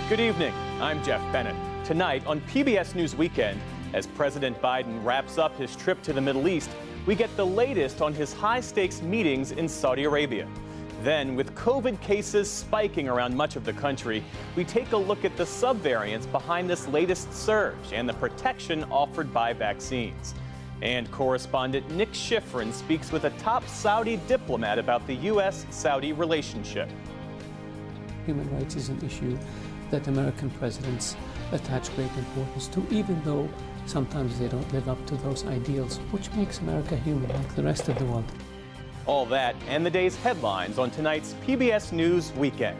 Good evening. I'm Jeff Bennett. Tonight on PBS News Weekend, as President Biden wraps up his trip to the Middle East, we get the latest on his high-stakes meetings in Saudi Arabia. Then, with COVID cases spiking around much of the country, we take a look at the subvariants behind this latest surge and the protection offered by vaccines. And correspondent Nick Schifrin speaks with a top Saudi diplomat about the U.S.-Saudi relationship. Human rights is an issue that American presidents attach great importance to, even though sometimes they don't live up to those ideals, which makes America human like the rest of the world. All that and the day's headlines on tonight's PBS News Weekend.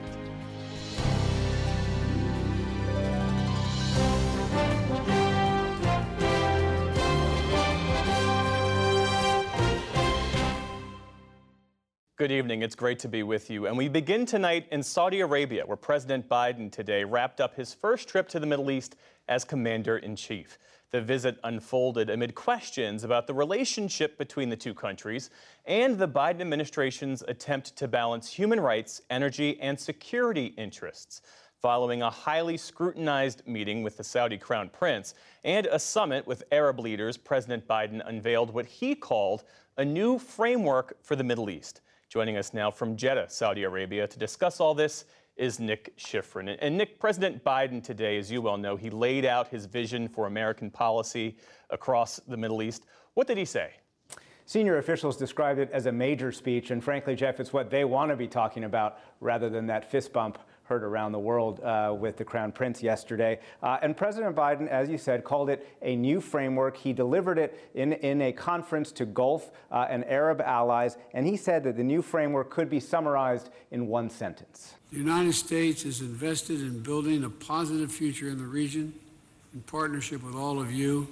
Good evening. It's great to be with you. And we begin tonight in Saudi Arabia, where President Biden today wrapped up his first trip to the Middle East as commander-in-chief. The visit unfolded amid questions about the relationship between the two countries and the Biden administration's attempt to balance human rights, energy, and security interests. Following a highly scrutinized meeting with the Saudi Crown Prince and a summit with Arab leaders, President Biden unveiled what he called a new framework for the Middle East. Joining us now from Jeddah, Saudi Arabia, to discuss all this is Nick Schifrin. And Nick, President Biden today, as you well know, he laid out his vision for American policy across the Middle East. What did he say? Senior officials described it as a major speech, and frankly, Jeff, it's what they want to be talking about rather than that fist bump heard around the world with the Crown Prince yesterday. And President Biden, as you said, called it a new framework. He delivered it in a conference to Gulf and Arab allies, and he said that the new framework could be summarized in one sentence. The United States is invested in building a positive future in the region in partnership with all of you,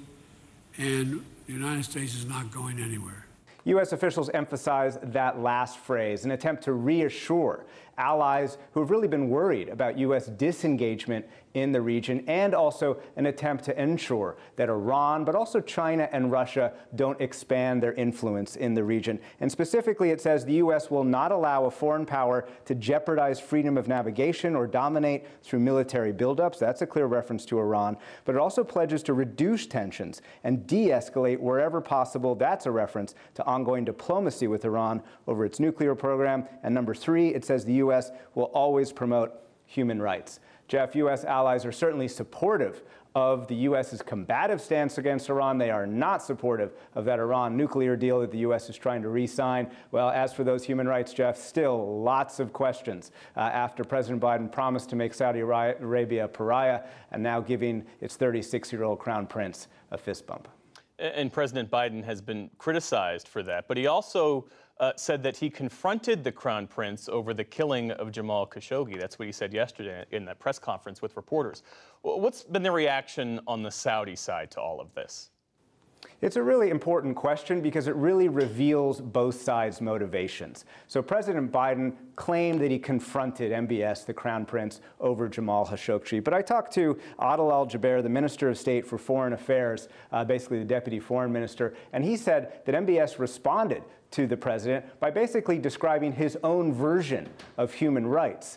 and the United States is not going anywhere. U.S. officials emphasize that last phrase, an attempt to reassure allies who have really been worried about U.S. disengagement in the region, and also an attempt to ensure that Iran, but also China and Russia, don't expand their influence in the region. And specifically, it says the U.S. will not allow a foreign power to jeopardize freedom of navigation or dominate through military buildups. That's a clear reference to Iran. But it also pledges to reduce tensions and de-escalate wherever possible. That's a reference to ongoing diplomacy with Iran over its nuclear program. And number three, it says the U.S. will always promote human rights. Jeff, U.S. allies are certainly supportive of the U.S.'s combative stance against Iran. They are not supportive of that Iran nuclear deal that the U.S. is trying to re-sign. Well, as for those human rights, Jeff, still lots of questions after President Biden promised to make Saudi Arabia a pariah and now giving its 36-year-old Crown Prince a fist bump. And President Biden has been criticized for that, but he also said that he confronted the Crown Prince over the killing of Jamal Khashoggi. That's what he said yesterday in that press conference with reporters. What's been the reaction on the Saudi side to all of this? It's a really important question because it really reveals both sides' motivations. So President Biden claimed that he confronted MBS, the Crown Prince, over Jamal Khashoggi. But I talked to Adel Al-Jubeir, the Minister of State for Foreign Affairs, basically the Deputy Foreign Minister, and he said that MBS responded to the president by basically describing his own version of human rights.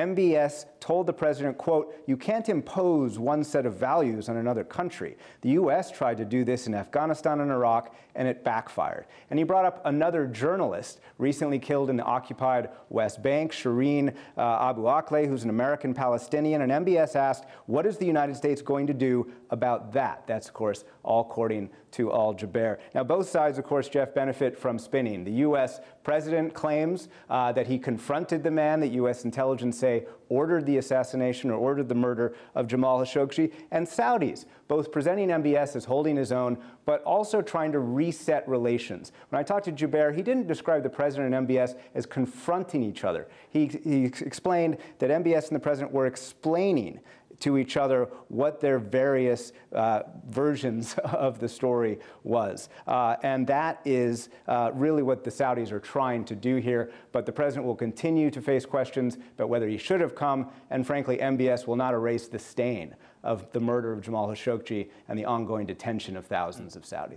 MBS told the president, quote, "You can't impose one set of values on another country. The U.S. tried to do this in Afghanistan and Iraq, and it backfired." And he brought up another journalist recently killed in the occupied West Bank, Shireen Abu Akleh, who's an American Palestinian. And MBS asked, what is the United States going to do about that? That's, of course, all according to Al-Jubeir. Now, both sides, of course, Jeff, benefit from spinning. The U.S. president claims that he confronted the man that U.S. intelligence say ordered the assassination or ordered the murder of Jamal Khashoggi, and Saudis, both presenting MBS as holding his own, but also trying to reset relations. When I talked to Jubeir, he didn't describe the president and MBS as confronting each other. He explained that MBS and the president were explaining to each other what their various versions of the story was. And that is really what the Saudis are trying to do here. But the president will continue to face questions about whether he should have come. And frankly, MBS will not erase the stain of the murder of Jamal Khashoggi and the ongoing detention of thousands of Saudis.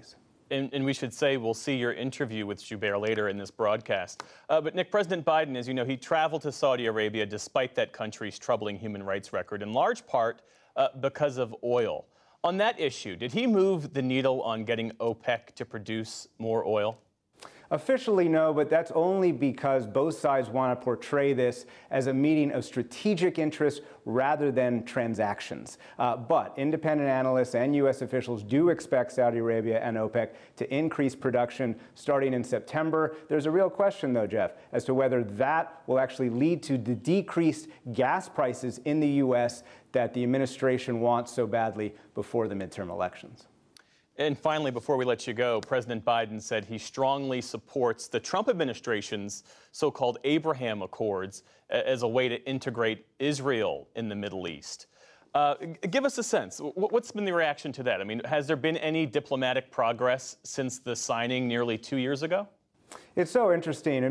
And we should say we'll see your interview with Joubert later in this broadcast. But Nick, President Biden, as you know, he traveled to Saudi Arabia despite that country's troubling human rights record, in large part because of oil. On that issue, did he move the needle on getting OPEC to produce more oil? Officially, no, but that's only because both sides want to portray this as a meeting of strategic interest rather than transactions. But independent analysts and U.S. officials do expect Saudi Arabia and OPEC to increase production starting in September. There's a real question, though, Jeff, as to whether that will actually lead to the decreased gas prices in the U.S. that the administration wants so badly before the midterm elections. And finally, before we let you go, President Biden said he strongly supports the Trump administration's so-called Abraham Accords as a way to integrate Israel in the Middle East. Give us a sense. What's been the reaction to that? I mean, has there been any diplomatic progress since the signing nearly 2 years ago? It's so interesting.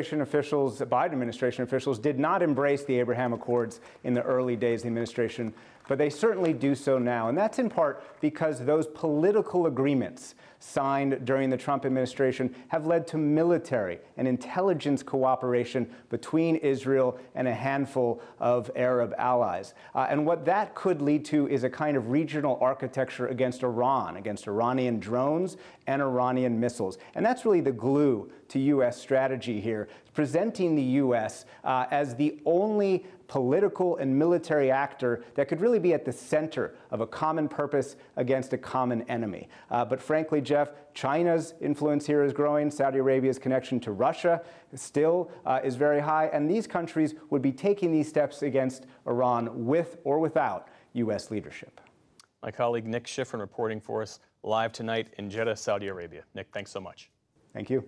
Biden administration officials did not embrace the Abraham Accords in the early days of the administration, but they certainly do so now. And that's in part because those political agreements signed during the Trump administration have led to military and intelligence cooperation between Israel and a handful of Arab allies. And what that could lead to is a kind of regional architecture against Iran, against Iranian drones and Iranian missiles. And that's really the glue to U.S. strategy here, presenting the U.S. As the only political and military actor that could really be at the center of a common purpose against a common enemy. But frankly, Jeff, China's influence here is growing. Saudi Arabia's connection to Russia still is very high. And these countries would be taking these steps against Iran with or without U.S. leadership. My colleague Nick Schifrin reporting for us live tonight in Jeddah, Saudi Arabia. Nick, thanks so much. Thank you.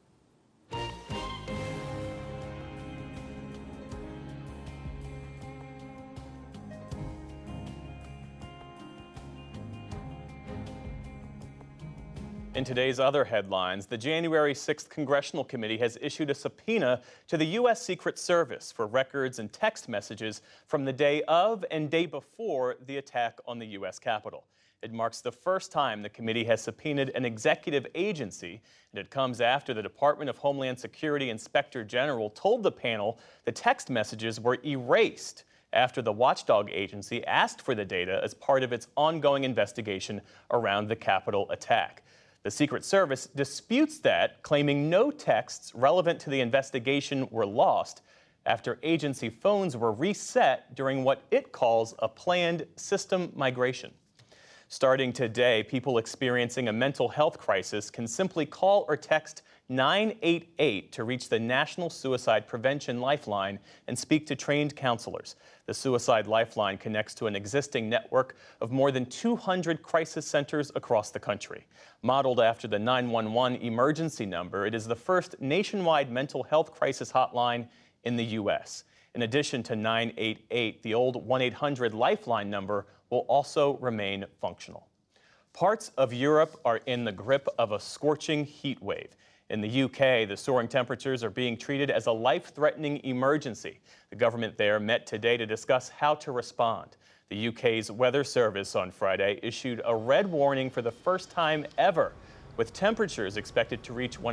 In today's other headlines, the January 6th Congressional Committee has issued a subpoena to the U.S. Secret Service for records and text messages from the day of and day before the attack on the U.S. Capitol. It marks the first time the committee has subpoenaed an executive agency, and it comes after the Department of Homeland Security Inspector General told the panel the text messages were erased after the watchdog agency asked for the data as part of its ongoing investigation around the Capitol attack. The Secret Service disputes that, claiming no texts relevant to the investigation were lost after agency phones were reset during what it calls a planned system migration. Starting today, people experiencing a mental health crisis can simply call or text 988 to reach the National Suicide Prevention Lifeline and speak to trained counselors. The Suicide Lifeline connects to an existing network of more than 200 crisis centers across the country. Modeled after the 911 emergency number, it is the first nationwide mental health crisis hotline in the U.S. In addition to 988, the old 1-800 Lifeline number will also remain functional. Parts of Europe are in the grip of a scorching heat wave. In the UK, the soaring temperatures are being treated as a life-threatening emergency. The government there met today to discuss how to respond. The UK's Weather Service on Friday issued a red warning for the first time ever, with temperatures expected to reach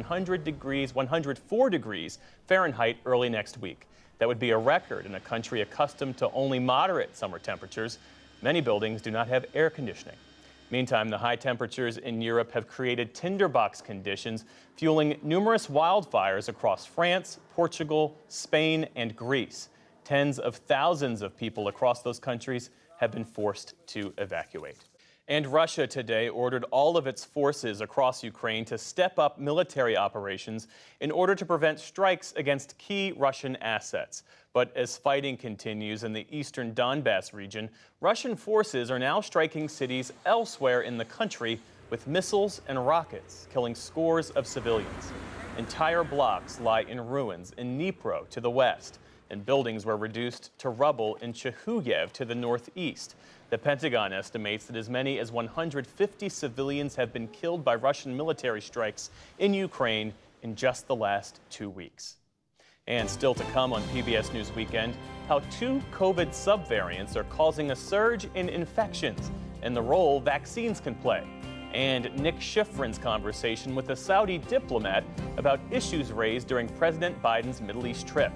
104 degrees Fahrenheit early next week. That would be a record in a country accustomed to only moderate summer temperatures. Many buildings do not have air conditioning. Meantime, the high temperatures in Europe have created tinderbox conditions, fueling numerous wildfires across France, Portugal, Spain, and Greece. Tens of thousands of people across those countries have been forced to evacuate. And Russia today ordered all of its forces across Ukraine to step up military operations in order to prevent strikes against key Russian assets. But as fighting continues in the eastern Donbass region, Russian forces are now striking cities elsewhere in the country with missiles and rockets, killing scores of civilians. Entire blocks lie in ruins in Dnipro to the west, and buildings were reduced to rubble in Chehuyev to the northeast. The Pentagon estimates that as many as 150 civilians have been killed by Russian military strikes in Ukraine in just the last 2 weeks. And still to come on PBS News Weekend, how 2 COVID subvariants are causing a surge in infections and the role vaccines can play. and Nick Schifrin's conversation with a Saudi diplomat about issues raised during President Biden's Middle East trip.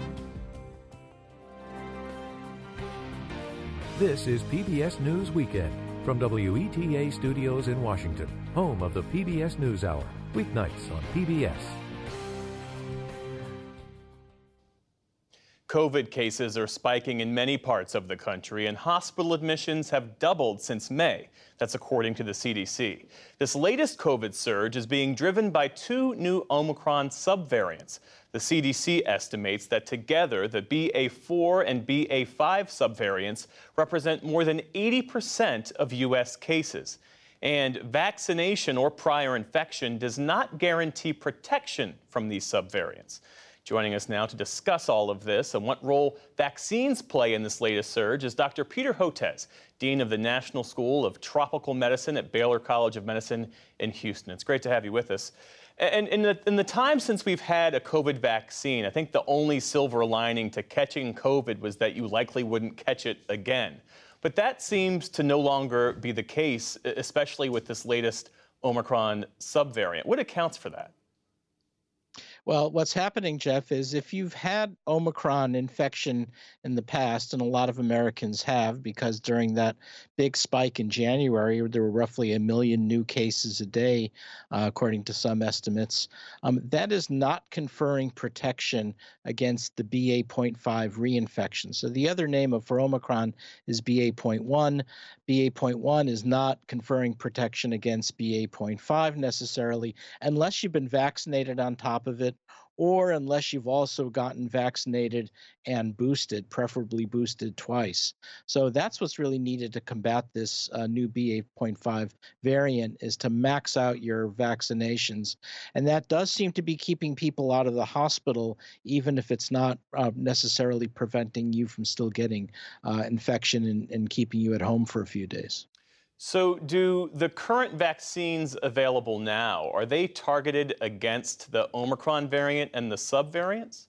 This is PBS News Weekend from WETA Studios in Washington, home of the PBS NewsHour, weeknights on PBS. COVID cases are spiking in many parts of the country, and hospital admissions have doubled since May. That's according to the CDC. This latest COVID surge is being driven by two new Omicron subvariants. The CDC estimates that together, the BA4 and BA5 subvariants represent more than 80% of U.S. cases. And vaccination or prior infection does not guarantee protection from these subvariants. Joining us now to discuss all of this and what role vaccines play in this latest surge is Dr. Peter Hotez, Dean of the National School of Tropical Medicine at Baylor College of Medicine in Houston. It's great to have you with us. And in the time since we've had a COVID vaccine, I think the only silver lining to catching COVID was that you likely wouldn't catch it again. But that seems to no longer be the case, especially with this latest Omicron subvariant. What accounts for that? Well, what's happening, Jeff, is if you've had Omicron infection in the past, and a lot of Americans have, because during that big spike in January, there were roughly 1 million new cases a day, according to some estimates, that is not conferring protection against the BA.5 reinfection. So the other name for Omicron is BA.1. BA.1 is not conferring protection against BA.5 necessarily, unless you've been vaccinated on top of it, or unless you've also gotten vaccinated and boosted, preferably boosted twice. So that's what's really needed to combat this new BA.5 variant, is to max out your vaccinations. And that does seem to be keeping people out of the hospital, even if it's not necessarily preventing you from still getting infection and keeping you at home for a few days. So do the current vaccines available now, are they targeted against the Omicron variant and the subvariants?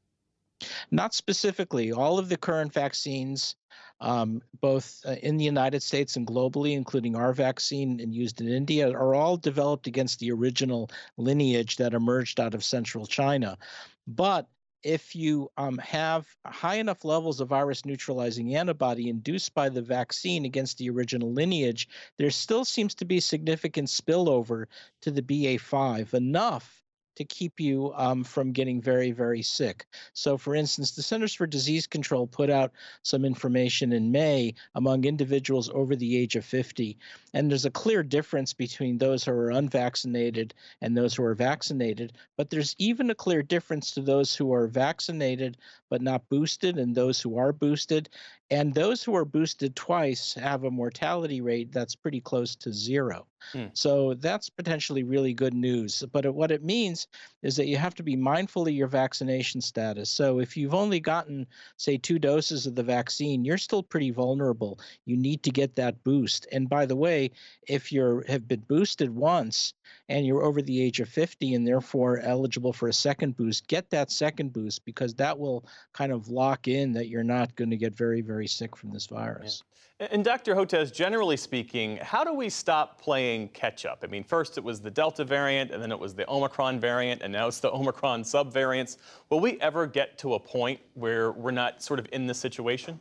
Not specifically. All of the current vaccines, both in the United States and globally, including our vaccine and used in India, are all developed against the original lineage that emerged out of central China. But if you have high enough levels of virus neutralizing antibody induced by the vaccine against the original lineage, there still seems to be significant spillover to the BA.5, enough to keep you from getting very, very sick. So, for instance, the Centers for Disease Control put out some information in May among individuals over the age of 50, and there's a clear difference between those who are unvaccinated and those who are vaccinated, but there's even a clear difference to those who are vaccinated but not boosted and those who are boosted. And those who are boosted twice have a mortality rate that's pretty close to 0. So that's potentially really good news. But what it means is that you have to be mindful of your vaccination status. So if you've only gotten, say, 2 doses of the vaccine, you're still pretty vulnerable. You need to get that boost. And by the way, if you have been boosted once and you're over the age of 50 and therefore eligible for a second boost, get that second boost, because that will kind of lock in that you're not going to get very, very sick from this virus. Yeah. And Dr. Hotez, generally speaking, how do we stop playing catch up? I mean, first it was the Delta variant, and then it was the Omicron variant, and now it's the Omicron subvariants. Will we ever get to a point where we're not sort of in this situation?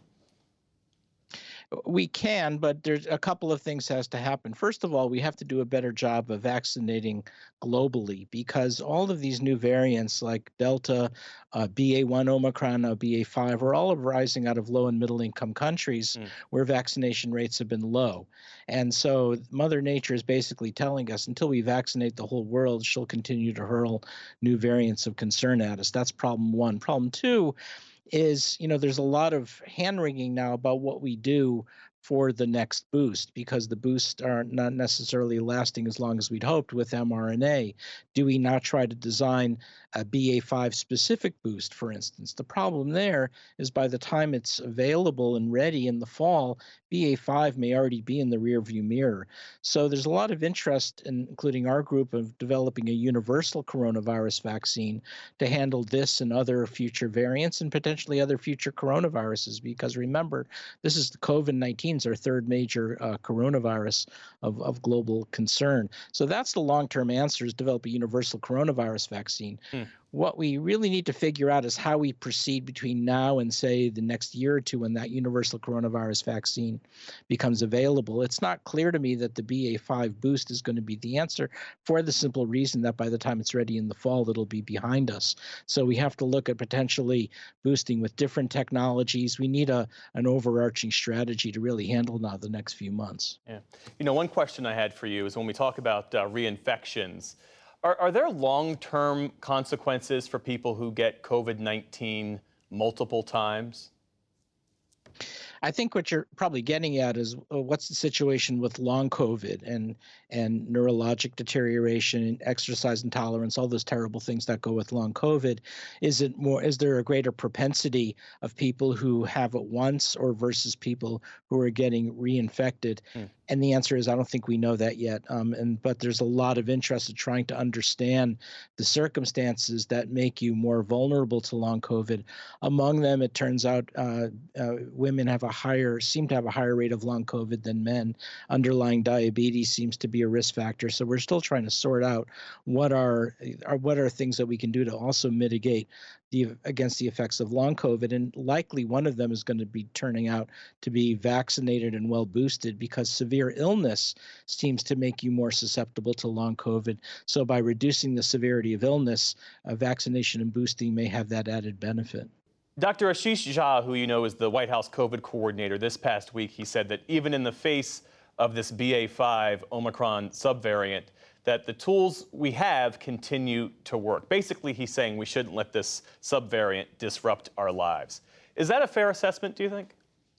We can, but there's a couple of things has to happen. First of all, we have to do a better job of vaccinating globally, because all of these new variants like Delta, BA1 Omicron, BA5 are all rising out of low and middle income countries where vaccination rates have been low. And so Mother Nature is basically telling us until we vaccinate the whole world, she'll continue to hurl new variants of concern at us. That's problem one. Problem two is, there's a lot of hand-wringing now about what we do for the next boost, because the boosts are not necessarily lasting as long as we'd hoped with mRNA. Do we not try to design a BA5 specific boost, for instance? The problem there is by the time it's available and ready in the fall, BA.5 may already be in the rearview mirror. So there's a lot of interest, including our group, of developing a universal coronavirus vaccine to handle this and other future variants and potentially other future coronaviruses. Because remember, this is the COVID-19 is our third major coronavirus of global concern. So that's the long-term answer, is develop a universal coronavirus vaccine. What we really need to figure out is how we proceed between now and, say, the next year or two when that universal coronavirus vaccine becomes available. It's not clear to me that the BA.5 boost is going to be the answer, for the simple reason that by the time it's ready in the fall, it'll be behind us. So we have to look at potentially boosting with different technologies. We need an overarching strategy to really handle now the next few months. Yeah. You know, one question I had for you is when we talk about reinfections, are there long-term consequences for people who get COVID-19 multiple times? I think what you're probably getting at is what's the situation with long COVID and neurologic deterioration and exercise intolerance, all those terrible things that go with long COVID. Is there a greater propensity of people who have it once or versus people who are getting reinfected? And the answer is, I don't think we know that yet. But there's a lot of interest in trying to understand the circumstances that make you more vulnerable to long COVID. Among them, it turns out women seem to have a higher rate of long COVID than men. Underlying diabetes seems to be a risk factor. So we're still trying to sort out what are things that we can do to also mitigate against the effects of long COVID. And likely one of them is going to be turning out to be vaccinated and well boosted, because severe illness seems to make you more susceptible to long COVID. So by reducing the severity of illness, vaccination and boosting may have that added benefit. Dr. Ashish Jha, who you know is the White House COVID coordinator, this past week he said that even in the face of this BA.5 Omicron subvariant, that the tools we have continue to work. Basically, he's saying we shouldn't let this subvariant disrupt our lives. Is that a fair assessment, do you think?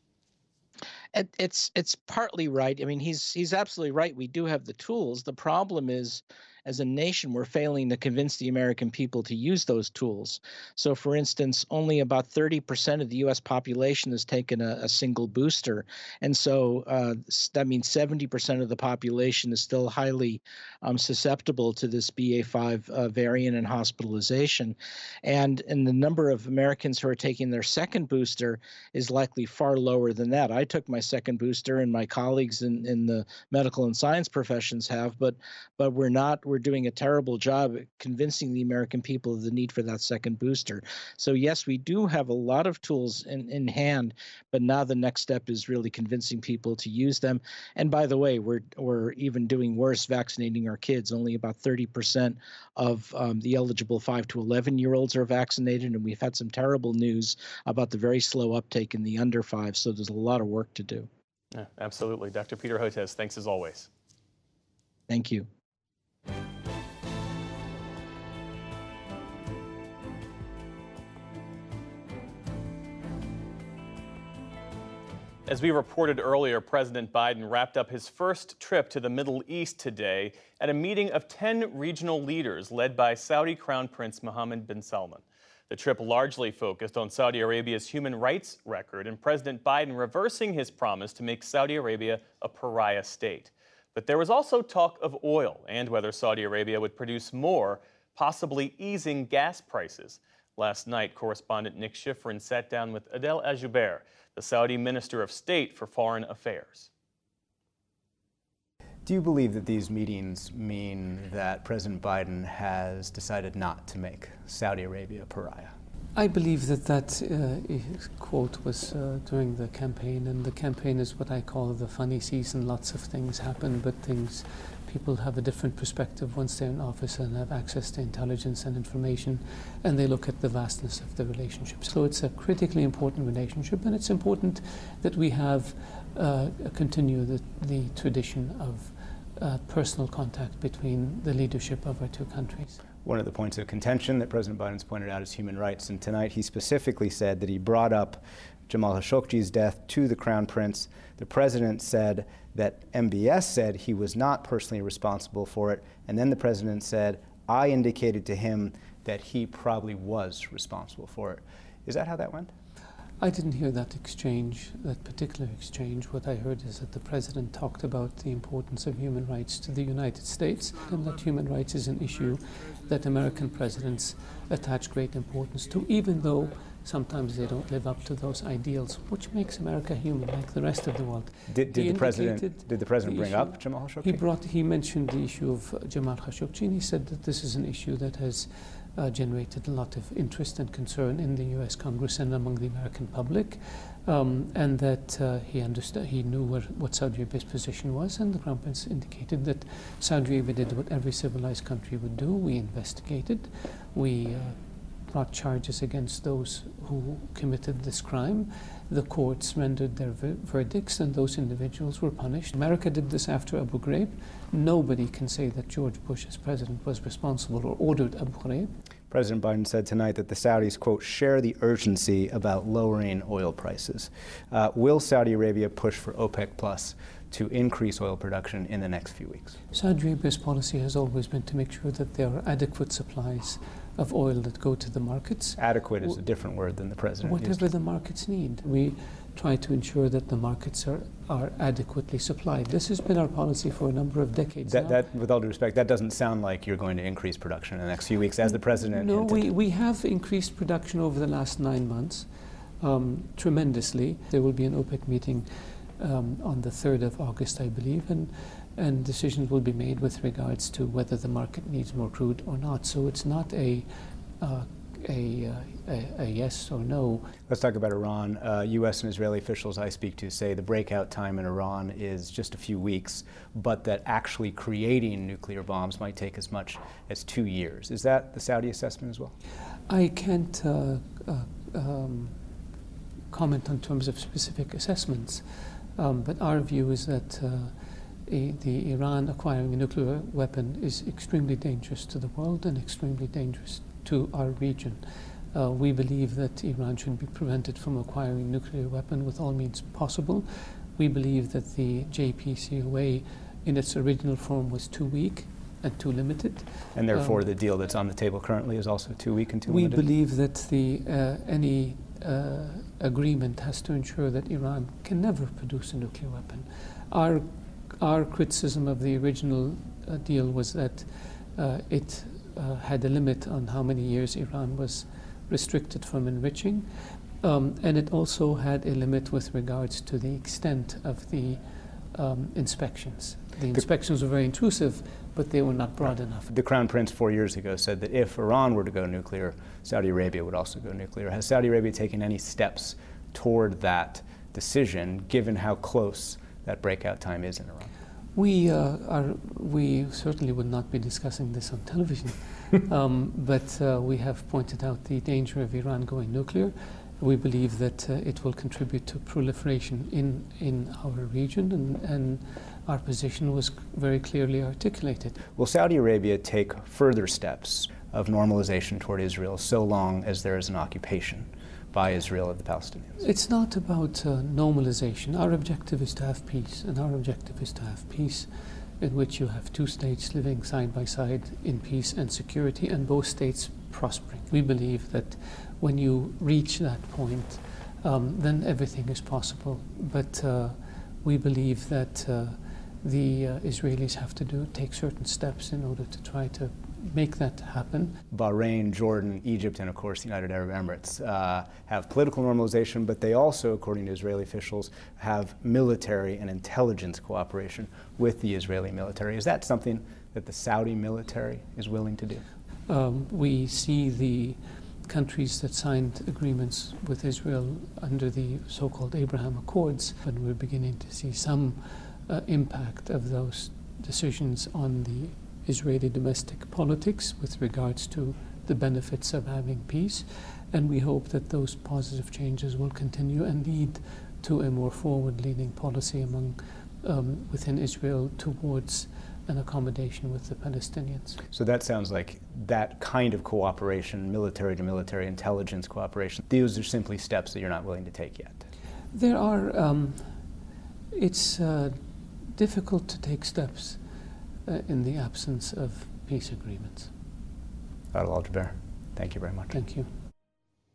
It's partly right. I mean, he's absolutely right. We do have the tools. The problem is, as a nation, we're failing to convince the American people to use those tools. So, for instance, only about 30% of the U.S. population has taken a single booster. And so that means 70% of the population is still highly susceptible to this BA.5 variant and hospitalization. And the number of Americans who are taking their second booster is likely far lower than that. I took my second booster, and my colleagues in the medical and science professions have, but we're doing a terrible job at convincing the American people of the need for that second booster. So yes, we do have a lot of tools in hand, but now the next step is really convincing people to use them. And by the way, we're even doing worse, vaccinating our kids. Only about 30% of the eligible 5 to 11-year-olds are vaccinated, and we've had some terrible news about the very slow uptake in the under 5. So there's a lot of work to do. Yeah, absolutely. Dr. Peter Hotez, thanks as always. Thank you. As we reported earlier, President Biden wrapped up his first trip to the Middle East today at a meeting of 10 regional leaders led by Saudi Crown Prince Mohammed bin Salman. The trip largely focused on Saudi Arabia's human rights record and President Biden reversing his promise to make Saudi Arabia a pariah state. But there was also talk of oil and whether Saudi Arabia would produce more, possibly easing gas prices. Last night, correspondent Nick Schifrin sat down with Adel Ajuber, the Saudi Minister of State for Foreign Affairs. Do you believe that these meetings mean that President Biden has decided not to make Saudi Arabia a pariah? I believe that quote was during the campaign, and the campaign is what I call the funny season. Lots of things happen, but people have a different perspective once they're in office and have access to intelligence and information, and they look at the vastness of the relationship. So it's a critically important relationship, and it's important that we have continue the tradition of personal contact between the leadership of our two countries. One of the points of contention that President Biden's pointed out is human rights, and tonight he specifically said that he brought up Jamal Khashoggi's death to the Crown Prince. The president said that MBS said he was not personally responsible for it, and then the president said, I indicated to him that he probably was responsible for it. Is that how that went? I didn't hear that exchange, that particular exchange. What I heard is that the president talked about the importance of human rights to the United States, and that human rights is an issue that American presidents attach great importance to, even though sometimes they don't live up to those ideals, which makes America human like the rest of the world. Did the president bring up Jamal Khashoggi? He mentioned the issue of Jamal Khashoggi, and he said that this is an issue that has generated a lot of interest and concern in the U.S. Congress and among the American public, and that he knew what Saudi Arabia's position was, and the Crown Prince indicated that Saudi Arabia did what every civilized country would do. We investigated, we brought charges against those who committed this crime. The courts rendered their verdicts, and those individuals were punished. America did this after Abu Ghraib. Nobody can say that George Bush as president was responsible or ordered Abu Ghraib. President Biden said tonight that the Saudis, quote, share the urgency about lowering oil prices. Will Saudi Arabia push for OPEC Plus to increase oil production in the next few weeks? Saudi Arabia's policy has always been to make sure that there are adequate supplies of oil that go to the markets. Adequate is a different word than the president used. Whatever the markets need. We try to ensure that the markets are adequately supplied. This has been our policy for a number of decades now. That, with all due respect, that doesn't sound like you're going to increase production in the next few weeks, as the president hinted. No, we have increased production over the last 9 months tremendously. There will be an OPEC meeting on the 3rd of August, I believe, and decisions will be made with regards to whether the market needs more crude or not. So it's not a yes or no. Let's talk about Iran. U.S. and Israeli officials I speak to say the breakout time in Iran is just a few weeks, but that actually creating nuclear bombs might take as much as 2 years. Is that the Saudi assessment as well? I can't comment on terms of specific assessments, but our view is that the Iran acquiring a nuclear weapon is extremely dangerous to the world and extremely dangerous to our region. We believe that Iran should be prevented from acquiring a nuclear weapon with all means possible. We believe that the JCPOA in its original form was too weak and too limited. And therefore the deal that's on the table currently is also too weak and too limited? We believe that any agreement has to ensure that Iran can never produce a nuclear weapon. Our criticism of the original deal was that it had a limit on how many years Iran was restricted from enriching, and it also had a limit with regards to the extent of the inspections. The inspections were very intrusive, but they were not broad enough. The Crown Prince 4 years ago said that if Iran were to go nuclear, Saudi Arabia would also go nuclear. Has Saudi Arabia taken any steps toward that decision, given how close that breakout time is in Iran? We certainly would not be discussing this on television, but we have pointed out the danger of Iran going nuclear. We believe that it will contribute to proliferation in our region, and our position was very clearly articulated. Will Saudi Arabia take further steps of normalization toward Israel so long as there is an occupation by Israel of the Palestinians? It's not about normalization. Our objective is to have peace, and our objective is to have peace in which you have two states living side by side in peace and security, and both states prospering. We believe that when you reach that point, then everything is possible. But we believe that the Israelis have to take certain steps in order to try to make that happen. Bahrain, Jordan, Egypt, and of course the United Arab Emirates have political normalization, but they also, according to Israeli officials, have military and intelligence cooperation with the Israeli military. Is that something that the Saudi military is willing to do? We see the countries that signed agreements with Israel under the so-called Abraham Accords, and we're beginning to see some impact of those decisions on the Israeli domestic politics with regards to the benefits of having peace, and we hope that those positive changes will continue and lead to a more forward-leaning policy within Israel towards an accommodation with the Palestinians. So that sounds like that kind of cooperation, military to military intelligence cooperation, these are simply steps that you're not willing to take yet. There are, it's difficult to take steps in the absence of peace agreements. Adel Al-Jubeir, thank you very much. Thank you.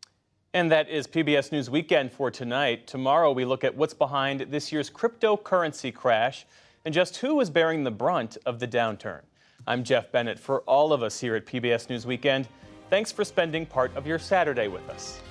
And that is PBS News Weekend for tonight. Tomorrow we look at what's behind this year's cryptocurrency crash and just who is bearing the brunt of the downturn. I'm Jeff Bennett. For all of us here at PBS News Weekend, thanks for spending part of your Saturday with us.